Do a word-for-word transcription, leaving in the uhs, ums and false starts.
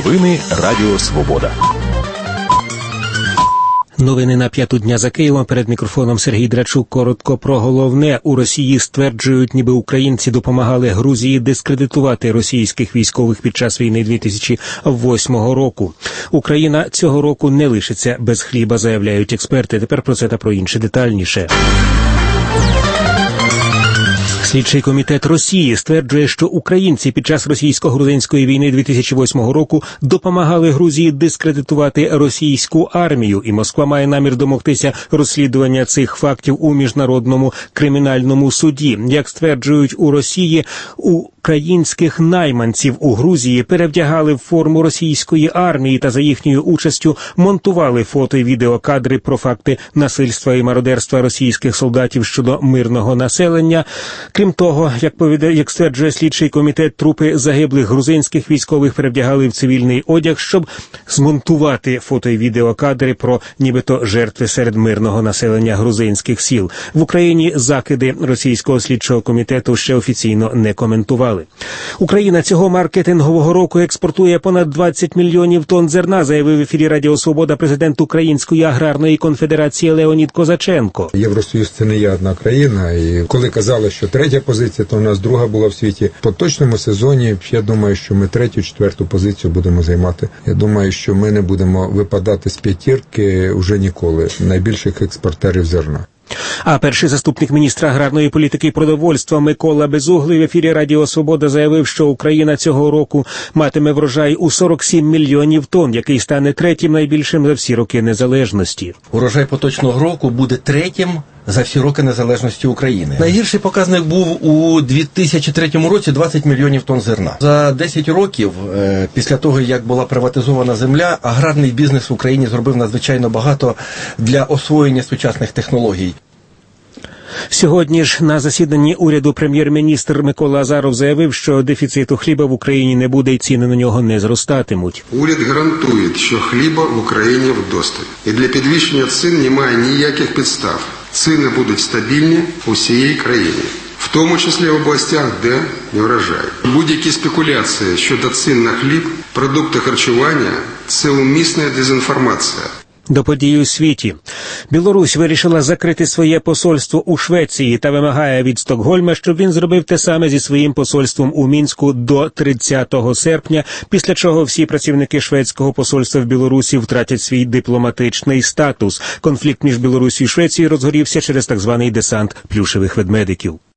Новини Радіо Свобода. Новини на п'яту дня за Києвом. Перед мікрофоном Сергій Драчук. Коротко про головне. У Росії стверджують, ніби українці допомагали Грузії дискредитувати російських військових під час війни дві тисячі восьмого року. Україна цього року не лишиться без хліба, заявляють експерти. Тепер про це та про інше детальніше. Слідчий комітет Росії стверджує, що українці під час російсько-грузинської війни дві тисячі восьмого року допомагали Грузії дискредитувати російську армію, і Москва має намір домогтися розслідування цих фактів у Міжнародному кримінальному суді. Як стверджують у Росії, українських найманців у Грузії перевдягали в форму російської армії та за їхньою участю монтували фото і відеокадри про факти насильства і мародерства російських солдатів щодо мирного населення. Крім того, як повідає, як стверджує слідчий комітет, трупи загиблих грузинських військових перевдягали в цивільний одяг, щоб змонтувати фото і відеокадри про нібито жертви серед мирного населення грузинських сіл. В Україні закиди російського слідчого комітету ще офіційно не коментували. Україна цього маркетингового року експортує понад двадцять мільйонів тонн зерна, заявив в ефірі Радіо Свобода президент Української аграрної конфедерації Леонід Козаченко. Євросоюз – це не є одна країна, і коли казали, що третя позиція, то у нас друга була в світі. В поточному сезоні, я думаю, що ми третю, четверту позицію будемо займати. Я думаю, що ми не будемо випадати з п'ятірки вже ніколи найбільших експортерів зерна. А перший заступник міністра аграрної політики і продовольства Микола Безуглий в ефірі Радіо Свобода заявив, що Україна цього року матиме врожай у сорок сім мільйонів тонн, який стане третім найбільшим за всі роки незалежності. Урожай поточного року буде третім за всі роки незалежності України. Найгірший показник був у дві тисячі третьому році – двадцять мільйонів тонн зерна. За десять років, е, після того, як була приватизована земля, аграрний бізнес в Україні зробив надзвичайно багато для освоєння сучасних технологій. Сьогодні ж на засіданні уряду прем'єр-міністр Микола Азаров заявив, що дефіциту хліба в Україні не буде і ціни на нього не зростатимуть. Уряд гарантує, що хліба в Україні вдосталь. І для підвищення цін немає ніяких підстав. Ціни будуть стабільні у всій країні, в тому числі в областях, де не врожай. Будь-які спекуляції щодо цін на хліб, продукти харчування – це умисна дезінформація. До подій у світі. Білорусь вирішила закрити своє посольство у Швеції та вимагає від Стокгольма, щоб він зробив те саме зі своїм посольством у Мінську до тридцятого серпня, після чого всі працівники шведського посольства в Білорусі втратять свій дипломатичний статус. Конфлікт між Білорусією і Швецією розгорівся через так званий десант плюшевих ведмедиків.